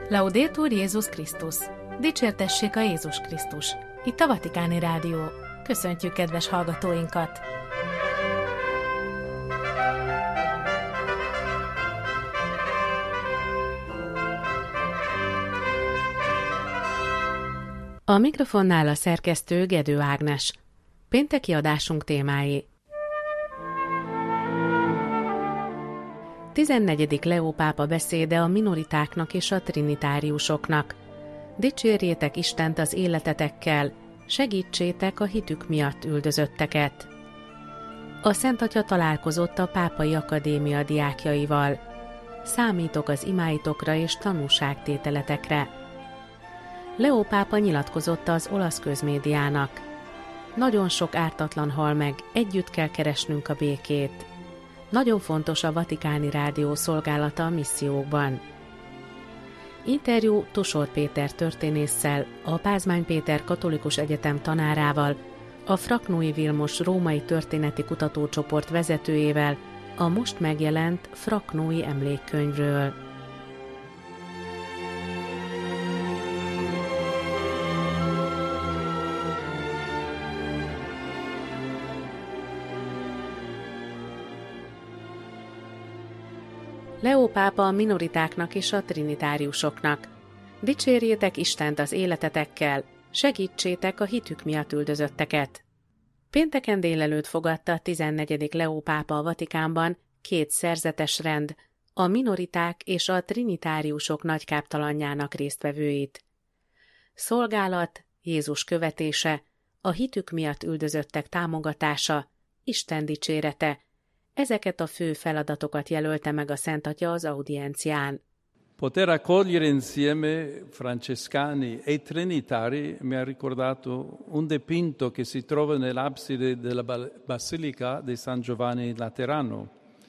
Laudetur Jézus Krisztus! Dicsértessék a Jézus Krisztus! Itt a Vatikáni Rádió. Köszöntjük kedves hallgatóinkat! A mikrofonnál a szerkesztő Gedő Ágnes. Pénteki adásunk témái. 14. Leó pápa beszéde a minoritáknak és a trinitáriusoknak. Dicsérjétek Istent az életetekkel, segítsétek a hitük miatt üldözötteket. A Szent Atya találkozott a Pápai Akadémia diákjaival. Számítok az imáitokra és tanúságtételetekre. Leó pápa nyilatkozott az olasz közmédiának. Nagyon sok ártatlan hal meg, együtt kell keresnünk a békét. Nagyon fontos a Vatikáni Rádió szolgálata a missziókban. Interjú Tusor Péter történésszel, a Pázmány Péter Katolikus Egyetem tanárával, a Fraknói Vilmos római történeti kutatócsoport vezetőjével a most megjelent Fraknói emlékkönyvről. Leó pápa a minoritáknak és a trinitáriusoknak. Dicsérjétek Istent az életetekkel, segítsétek a hitük miatt üldözötteket. Pénteken délelőtt fogadta a 14. Leó pápa a Vatikánban két szerzetes rend, a minoriták és a trinitáriusok nagykáptalanjának résztvevőit. Szolgálat, Jézus követése, a hitük miatt üldözöttek támogatása, Isten dicsérete. Ezeket a fő feladatokat jelölte meg a Szent Atya az audiencián. Poter accogliere insieme francescani e trinitari mi ha ricordato un dipinto che si trova nell'abside della Basilica di San Giovanni Laterano.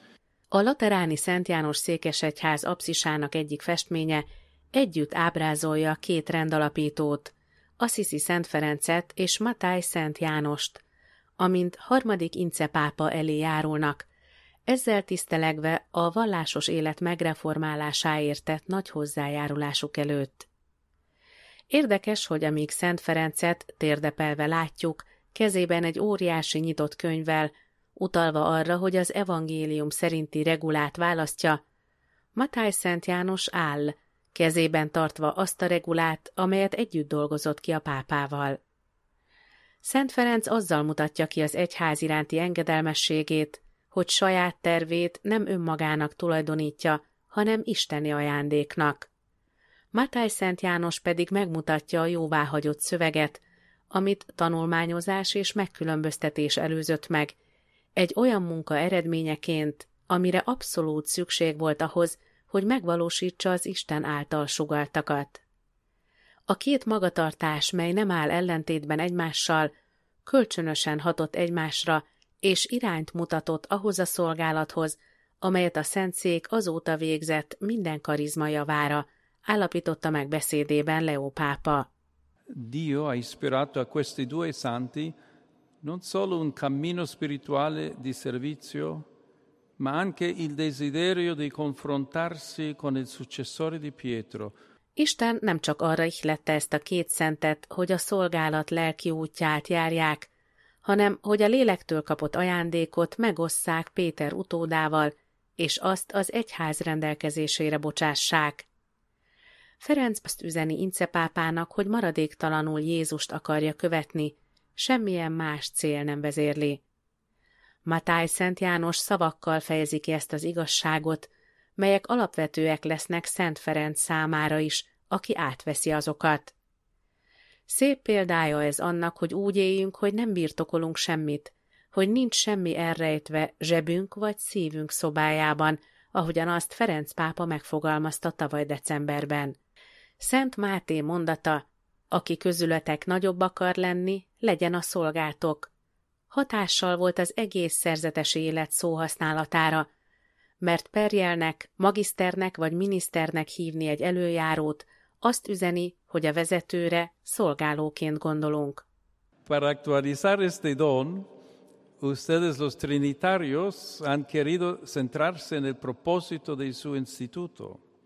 A lateráni Szent János székesegyház apszisának egyik festménye együtt ábrázolja két rendalapítót, Assisi Szent Ferencet és Matthály Szent Jánost, amint harmadik Ince pápa elé járulnak, ezzel tisztelegve a vallásos élet megreformálásáért tett nagy hozzájárulásuk előtt. Érdekes, hogy amíg Szent Ferencet térdepelve látjuk, kezében egy óriási nyitott könyvvel, utalva arra, hogy az evangélium szerinti regulát választja, Matthály Szent János áll, kezében tartva azt a regulát, amelyet együtt dolgozott ki a pápával. Szent Ferenc azzal mutatja ki az egyház iránti engedelmességét, hogy saját tervét nem önmagának tulajdonítja, hanem isteni ajándéknak. Matthály Szent János pedig megmutatja a jóváhagyott szöveget, amit tanulmányozás és megkülönböztetés előzött meg, egy olyan munka eredményeként, amire abszolút szükség volt ahhoz, hogy megvalósítsa az Isten által sugalltakat. A két magatartás, mely nem áll ellentétben egymással, kölcsönösen hatott egymásra, és irányt mutatott ahhoz a szolgálathoz, amelyet a Szentszék azóta végzett minden karizma javára, állapította meg beszédében Leó pápa. Dio ha ispirato a questi due santi non solo un cammino spirituale di servizio, ma anche il desiderio di confrontarsi con il successore di Pietro. Isten nem csak arra ihlette ezt a két szentet, hogy a szolgálat lelki útját járják, hanem hogy a lélektől kapott ajándékot megosszák Péter utódával, és azt az egyház rendelkezésére bocsássák. Ferenc azt üzeni Ince pápának, hogy maradéktalanul Jézust akarja követni, semmilyen más cél nem vezérli. Matthály Szent János szavakkal fejezi ki ezt az igazságot, melyek alapvetőek lesznek Szent Ferenc számára is, aki átveszi azokat. Szép példája ez annak, hogy úgy éljünk, hogy nem birtokolunk semmit, hogy nincs semmi elrejtve zsebünk vagy szívünk szobájában, ahogyan azt Ferenc pápa megfogalmazta tavaly decemberben. Szent Máté mondata, aki közületek nagyobb akar lenni, legyen a szolgátok. Hatással volt az egész szerzetes élet szóhasználatára, mert perjelnek, magiszternek vagy miniszternek hívni egy előjárót, azt üzeni, hogy a vezetőre szolgálóként gondolunk. Para actualizar este don, ustedes los trinitarios han querido centrarse en el propósito de su instituto.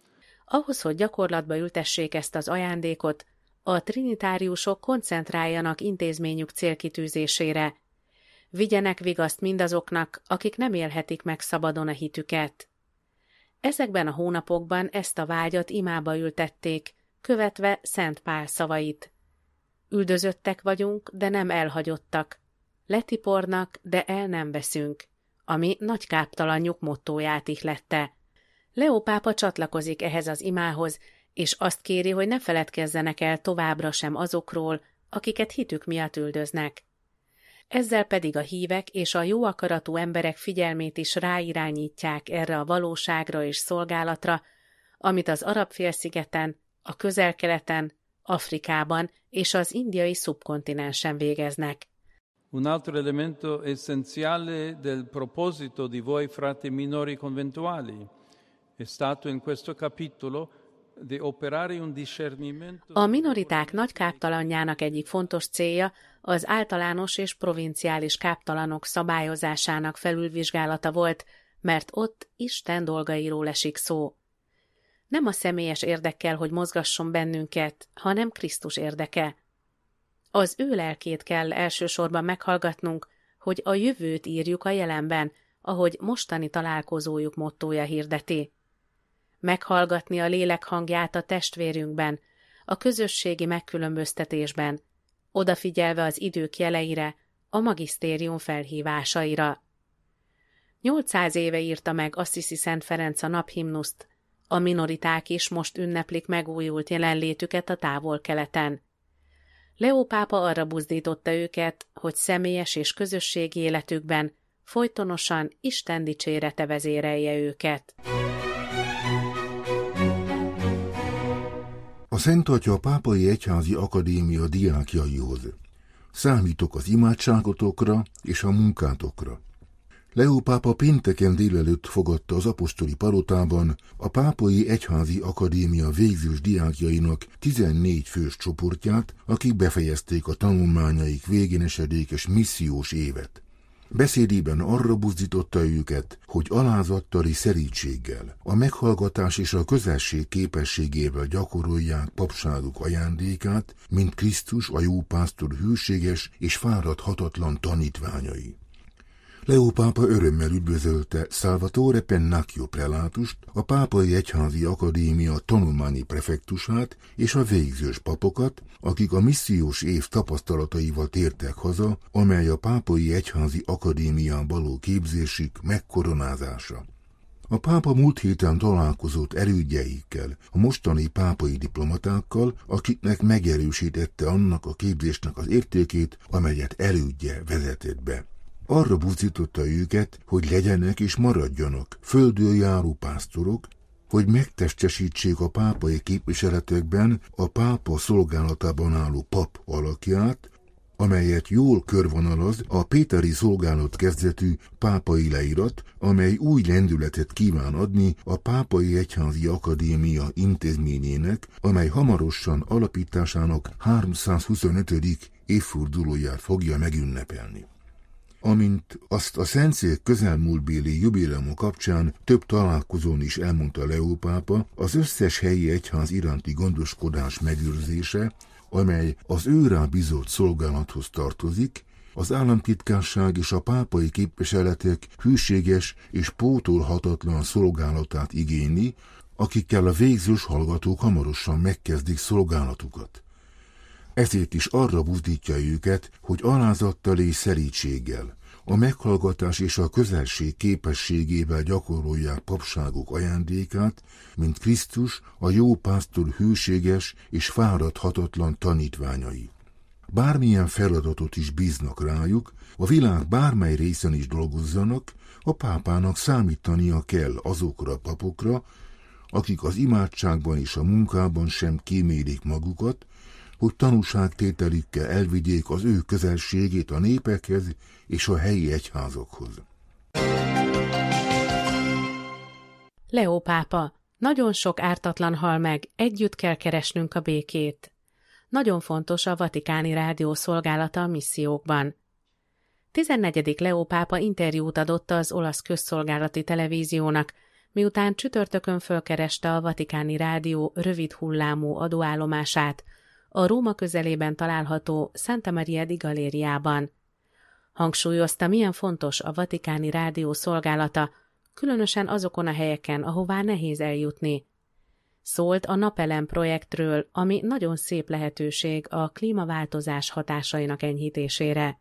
Ahhoz, hogy gyakorlatba ültessék ezt az ajándékot, a trinitáriusok koncentráljanak intézményük célkitűzésére. Vigyenek vigaszt mindazoknak, akik nem élhetik meg szabadon a hitüket. Ezekben a hónapokban ezt a vágyat imába ültették, követve Szent Pál szavait. Üldözöttek vagyunk, de nem elhagyottak. Letipornak, de el nem veszünk, ami nagy káptalanjuk mottóját ihlette. Leó pápa csatlakozik ehhez az imához, és azt kéri, hogy ne feledkezzenek el továbbra sem azokról, akiket hitük miatt üldöznek. Ezzel pedig a hívek és a jó akaratú emberek figyelmét is ráirányítják erre a valóságra és szolgálatra, amit az Arab-félszigeten, a Közel-Keleten, Afrikában és az indiai szubkontinensen végeznek. Un altro elemento essenziale del proposito di voi frati minori conventuali è stato in questo capitolo di operare un discernimento. A minoriták nagy káptalanjának egyik fontos célja az általános és provinciális káptalanok szabályozásának felülvizsgálata volt, mert ott Isten dolgairól esik szó. Nem a személyes érdekkel, hogy mozgasson bennünket, hanem Krisztus érdeke. Az ő lelkét kell elsősorban meghallgatnunk, hogy a jövőt írjuk a jelenben, ahogy mostani találkozójuk mottója hirdeti. Meghallgatni a lélek hangját a testvérünkben, a közösségi megkülönböztetésben, odafigyelve az idők jeleire, a magisztérium felhívásaira. 800 éve írta meg Assisi Szent Ferenc a naphimnuszt, a minoriták is most ünneplik megújult jelenlétüket a Távol-Keleten. Leó pápa arra buzdította őket, hogy személyes és közösségi életükben folytonosan Isten dicsérete vezérelje őket. A Szent Atya a Pápai Egyházi Akadémia diákjaihoz. Számítok az imádságotokra és a munkátokra. Leó pápa pénteken délelőtt fogadta az apostoli palotában a Pápai Egyházi Akadémia végzős diákjainak 14 fős csoportját, akik befejezték a tanulmányaik végén esedékes missziós évet. Beszédében arra buzdította őket, hogy alázattal és szerítséggel, a meghallgatás és a közelség képességével gyakorolják papságuk ajándékát, mint Krisztus a jó pásztor hűséges és fáradhatatlan tanítványai. Leó pápa örömmel üdvözölte Salvatore Pennacchio prelátust, a Pápai Egyházi Akadémia tanulmányi prefektusát és a végzős papokat, akik a missziós év tapasztalataival tértek haza, amely a Pápai Egyházi Akadémián való képzésük megkoronázása. A pápa múlt héten találkozott erődjeikkel, a mostani pápai diplomatákkal, akiknek megerősítette annak a képzésnek az értékét, amelyet erődje vezetett be. Arra buzdította őket, hogy legyenek és maradjanak földön járó pásztorok, hogy megtestesítsék a pápai képviseletekben a pápa szolgálatában álló pap alakját, amelyet jól körvonalaz a péteri szolgálat kezdetű pápai leírat, amely új lendületet kíván adni a Pápai Egyházi Akadémia intézményének, amely hamarosan alapításának 325. évfordulóját fogja megünnepelni. Amint azt a szentszék közelmúltbéli jubileuma kapcsán több találkozón is elmondta Leó pápa, az összes helyi egyház iránti gondoskodás megőrzése, amely az őrá bízott szolgálathoz tartozik, az államtitkárság és a pápai képviseletek hűséges és pótolhatatlan szolgálatát igényli, akikkel a végzős hallgatók hamarosan megkezdik szolgálatukat. Ezért is arra buzdítja őket, hogy alázattal és szerítséggel, a meghallgatás és a közelség képességével gyakorolják papságuk ajándékát, mint Krisztus a jó pásztor hűséges és fáradhatatlan tanítványai. Bármilyen feladatot is bíznak rájuk, a világ bármely részen is dolgozzanak, a pápának számítania kell azokra a papokra, akik az imádságban és a munkában sem kímélik magukat, hogy tanúságtételükkel elvigyék az ő közelségét a népekhez és a helyi egyházokhoz. Leó pápa, nagyon sok ártatlan hal meg, együtt kell keresnünk a békét. Nagyon fontos a Vatikáni Rádió szolgálata a missziókban. 14. Leó pápa interjút adott az olasz közszolgálati televíziónak, Miután csütörtökön fölkereste a Vatikáni Rádió rövid hullámú adóállomását a Róma közelében található Santa Maria di Galeriában. Hangsúlyozta, milyen fontos a Vatikáni Rádió szolgálata, különösen azokon a helyeken, ahová nehéz eljutni. Szólt a Napelem projektről, ami nagyon szép lehetőség a klímaváltozás hatásainak enyhítésére.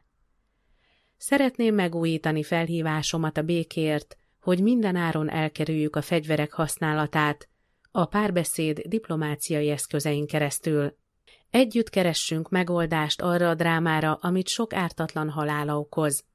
Szeretném megújítani felhívásomat a békért, hogy minden áron elkerüljük a fegyverek használatát, a párbeszéd diplomáciai eszközein keresztül. Együtt keressünk megoldást arra a drámára, amit sok ártatlan halála okoz.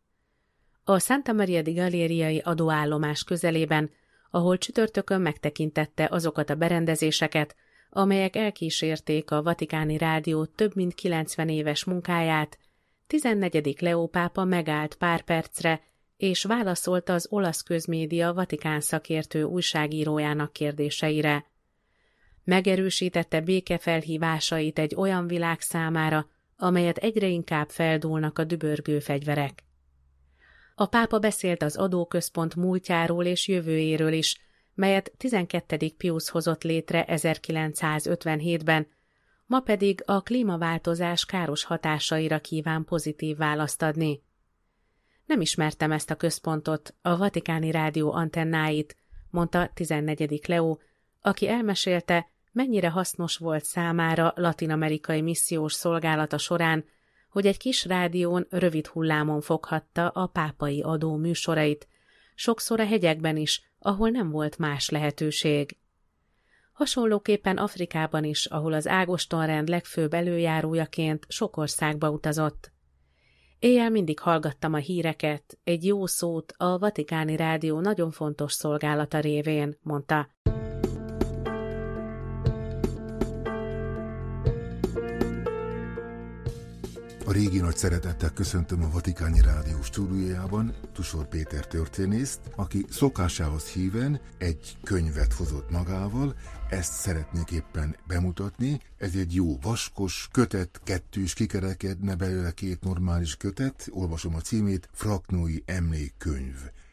A Santa Maria di Galeriai adóállomás közelében, ahol csütörtökön megtekintette azokat a berendezéseket, amelyek elkísérték a Vatikáni Rádió több mint 90 éves munkáját, 14. Leó pápa megállt pár percre, és válaszolt az olasz közmédia Vatikán szakértő újságírójának kérdéseire. Megerősítette békefelhívásait egy olyan világ számára, amelyet egyre inkább feldúlnak a dübörgő fegyverek. A pápa beszélt az adóközpont múltjáról és jövőjéről is, melyet 12. Piusz hozott létre 1957-ben, ma pedig a klímaváltozás káros hatásaira kíván pozitív választ adni. Nem ismertem ezt a központot, a Vatikáni Rádió antennáit, mondta 14. Leó, aki elmesélte, mennyire hasznos volt számára latin-amerikai missziós szolgálata során, hogy egy kis rádión rövid hullámon foghatta a pápai adó műsorait, sokszor a hegyekben is, ahol nem volt más lehetőség. Hasonlóképpen Afrikában is, ahol az ágostonrend legfőbb előjárójaként sok országba utazott. Éjjel mindig hallgattam a híreket, egy jó szót a Vatikáni Rádió nagyon fontos szolgálata révén, mondta. A régi nagy szeretettel köszöntöm a Vatikáni Rádió stúdiójában Tusor Péter történészt, aki szokásához híven egy könyvet hozott magával, ezt szeretnék éppen bemutatni. Ez egy jó vaskos kötet, kettős, kikerekedne belőle 2 normális kötet, olvasom a címét, Fraknói emlékkönyv.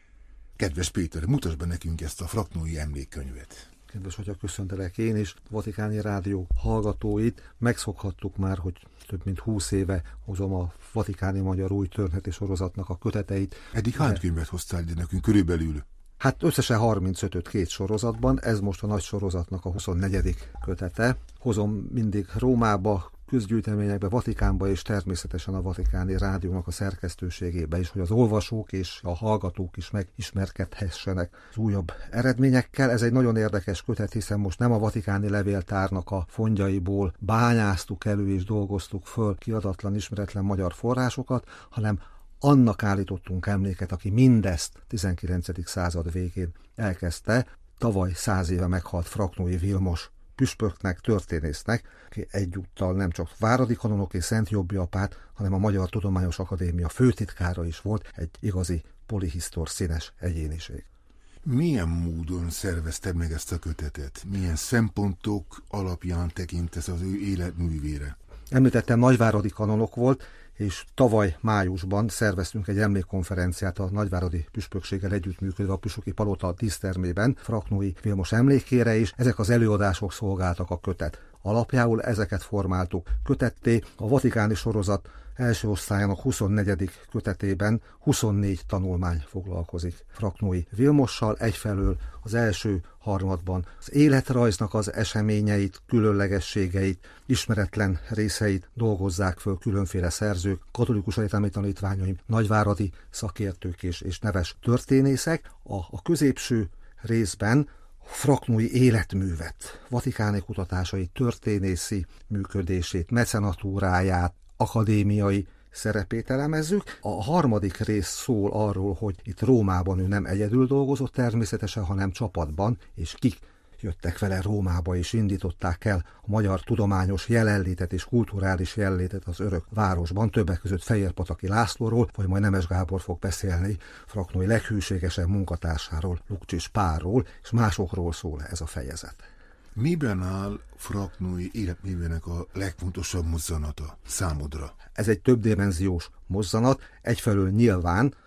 Kedves Péter, mutasd be nekünk ezt a Fraknói emlékkönyvet. Kedves atya, köszöntelek én is, Vatikáni Rádió hallgatóit. Megszokhattuk már, hogy több mint 20 éve hozom a Vatikáni Magyar Új Történeti Sorozatnak a köteteit. Eddig hány könyvet hoztál ide nekünk körülbelül? Hát összesen 35-öt 2 sorozatban, ez most a nagy sorozatnak a 24. kötete. Hozom mindig Rómába, közgyűjteményekbe, Vatikánba és természetesen a Vatikáni Rádiónak a szerkesztőségébe is, hogy az olvasók és a hallgatók is megismerkedhessenek az újabb eredményekkel. Ez egy nagyon érdekes kötet, hiszen most nem a Vatikáni Levéltárnak a fondyaiból bányáztuk elő és dolgoztuk föl kiadatlan, ismeretlen magyar forrásokat, hanem annak állítottunk emléket, aki mindezt 19. század végén elkezdte. Tavaly 100 éve meghalt Fraknói Vilmos püspöknek, történésznek, aki egyúttal nem csak váradi kanonok és Szent Jobbi apát, hanem a Magyar Tudományos Akadémia főtitkára is volt, egy igazi polihisztor színes egyéniség. Milyen módon szervezted meg ezt a kötetet? Milyen szempontok alapján tekintesz az ő életművére? Említettem, nagyváradi kanonok volt, és tavaly májusban szerveztünk egy emlékkonferenciát a nagyváradi püspökséggel együttműködve a Püspöki Palota dísztermében Fraknói Vilmos emlékére is. Ezek az előadások szolgáltak a kötet alapjául, ezeket formáltuk kötetté. A Vatikáni sorozat első osztályának 24. kötetében 24 tanulmány foglalkozik Fraknói Vilmossal. Egyfelől az első harmadban az életrajznak az eseményeit, különlegességeit, ismeretlen részeit dolgozzák föl különféle szerzők, katolikus egyetemi tanítványaim, nagyváradi szakértők és neves történészek. A középső részben Fraknói életművet, vatikáni kutatásai, történészi működését, mecenatúráját, akadémiai szerepét elemezzük. A harmadik rész szól arról, hogy itt Rómában ő nem egyedül dolgozott természetesen, hanem csapatban, és kik jöttek vele Rómába, és indították el a magyar tudományos jelenlétet és kulturális jelenlétet az örök városban, többek között Fejérpataki Lászlóról, vagy majd Nemes Gábor fog beszélni, Fraknói leghűségesebb munkatársáról, Lukcsis Pálról, és másokról szól ez a fejezet. Miben áll Fraknói életművének a legfontosabb mozzanata számodra? Ez egy többdimenziós mozzanat, egyfelől nyilván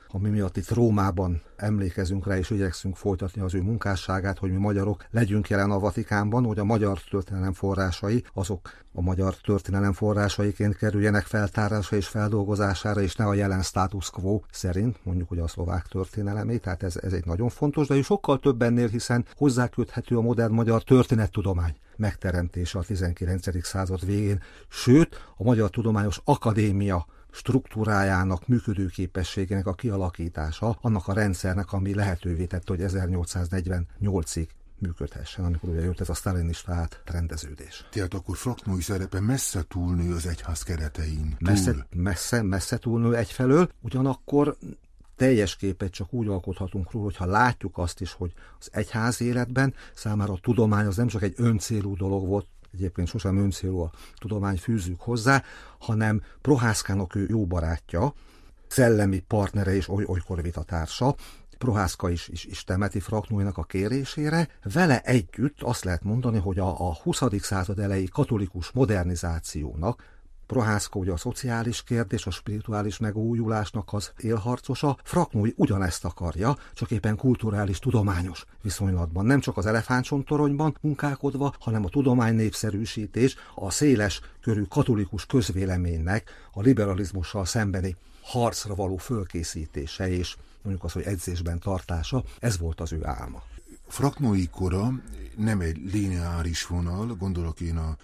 ami miatt itt Rómában emlékezünk rá, és igyekszünk folytatni az ő munkásságát, hogy mi magyarok legyünk jelen a Vatikánban, hogy a magyar történelem forrásai, azok a magyar történelem forrásaiként kerüljenek feltárásra és feldolgozására, és ne a jelen status quo szerint, mondjuk ugye a szlovák történelemé, tehát ez egy nagyon fontos, de sokkal több ennél, hiszen hozzáköthető a modern magyar történettudomány megteremtése a 19. század végén, sőt, a Magyar Tudományos Akadémia struktúrájának, működőképességének a kialakítása, annak a rendszernek, ami lehetővé tette, hogy 1848-ig működhessen, amikor ugye jött ez a sztálinista átrendeződés. Tehát akkor Fraknói szerepe messze túlnő az egyház keretein. Messze túlnő egyfelől, ugyanakkor teljes képet csak úgy alkothatunk róla, hogyha látjuk azt is, hogy az egyház életben számára a tudomány az nem csak egy öncélú dolog volt, egyébként sosem öncélú a tudomány, fűzzük hozzá, hanem Prohászkának ő jó barátja, szellemi partnere és olykor vitatársa. Prohászka is temeti Fraknóinak a kérésére. Vele együtt azt lehet mondani, hogy a 20. század elejé katolikus modernizációnak, Prohászka ugye a szociális kérdés, a spirituális megújulásnak az élharcosa, Fraknói ugyanezt akarja, csak éppen kulturális, tudományos viszonylatban. Nem csak az elefántcsontoronyban munkálkodva, hanem a tudomány népszerűsítés, a széles körű katolikus közvéleménynek a liberalizmussal szembeni harcra való fölkészítése és mondjuk az, hogy edzésben tartása, ez volt az ő álma. Fraknói kora nem egy lineáris vonal, gondolok én a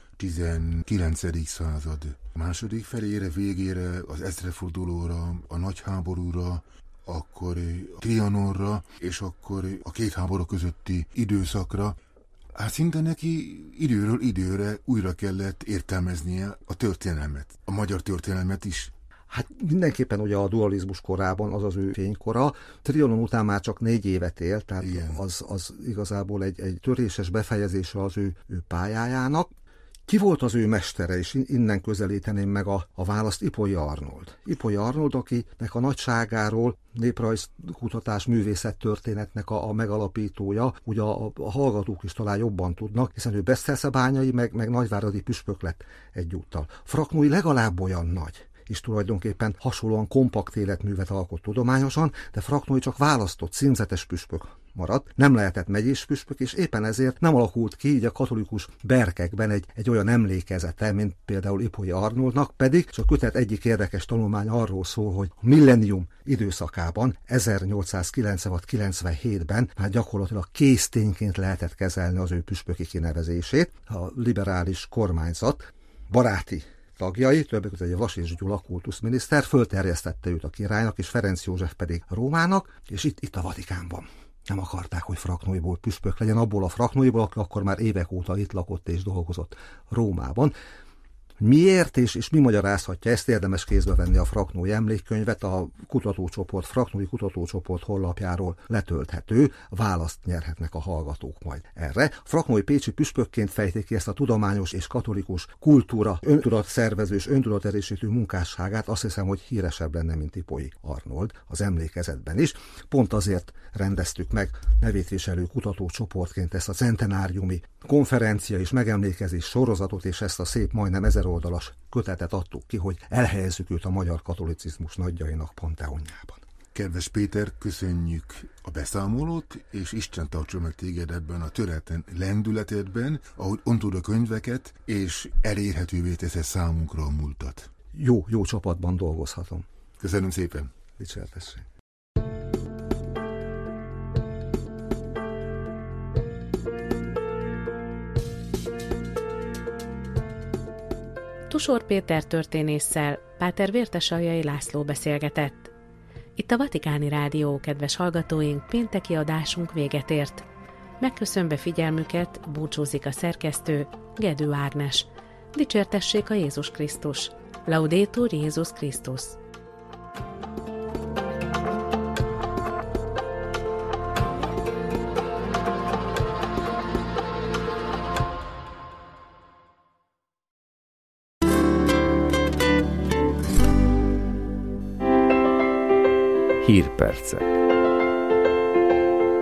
19. század második felére, végére, az ezredfordulóra, a nagy háborúra, akkor a Trianonra, és akkor a két háború közötti időszakra. Hát szinte neki időről időre újra kellett értelmeznie a történelmet, a magyar történelmet is. Hát mindenképpen ugye a dualizmus korában az az ő fénykora. Trianon után már csak 4 évet élt, tehát az igazából egy töréses befejezése az ő pályájának. Ki volt az ő mestere, és innen közelíteném meg a választ, Ipolyi Arnold. Ipolyi Arnold, akinek a nagyságáról néprajzkutatás, művészettörténetnek a megalapítója, ugye a hallgatók is talán jobban tudnak, hiszen ő Beszterszebányai, meg nagyváradi püspök lett egyúttal. Fraknói legalább olyan nagy, és tulajdonképpen hasonlóan kompakt életművet alkot tudományosan, de Fraknói csak választott címzetes püspök maradt, nem lehetett megyés püspök, és éppen ezért nem alakult ki így a katolikus berkekben egy olyan emlékezete, mint például Ipolyi Arnoldnak, pedig csak kötet egyik érdekes tanulmány arról szól, hogy a millennium időszakában, 1896-97-ben már gyakorlatilag késztényként lehetett kezelni az ő püspöki kinevezését. A liberális kormányzat baráti tagjai, többek között egy Vasés Gyula kultuszminiszter, fölterjesztette őt a királynak, és Ferenc József pedig Rómának, és itt a Vatikánban. Nem akarták, hogy Fraknóiból püspök legyen, abból a Fraknóiból, aki akkor már évek óta itt lakott és dolgozott Rómában. Miért és mi magyarázhatja ezt? Érdemes kézbe venni a Fraknói emlékkönyvet, a kutatócsoport, Fraknói kutatócsoport honlapjáról letölthető, választ nyerhetnek a hallgatók majd erre. Fraknói pécsi püspökként fejték ki ezt a tudományos és katolikus kultúra, öntudatszervező és öntudaterősítő munkásságát, azt hiszem, hogy híresebb lenne, mint Ipolyi Arnold az emlékezetben is. Pont azért rendeztük meg nevét viselő kutatócsoportként ezt a centenáriumi konferencia és megemlékezés sorozatot, és ezt a szép, majdnem 1000 oldalas kötetet adtuk ki, hogy elhelyezzük őt a magyar katolicizmus nagyjainak panteonjában. Kedves Péter, köszönjük a beszámolót, és Isten tartson meg téged ebben a töretlen lendületedben, ahogy ontod a könyveket, és elérhetővé teszed számunkra a múltat. Jó csapatban dolgozhatom. Köszönöm szépen. Dicsértesség. Tusor Péter történésszel Páter Vértesaljai László beszélgetett. Itt a Vatikáni Rádió, kedves hallgatóink, pénteki adásunk véget ért. Megköszönve figyelmüket, búcsúzik a szerkesztő, Gedő Ágnes. Dicsértessék a Jézus Krisztus. Laudetur Jézus Krisztus. Hírpercek.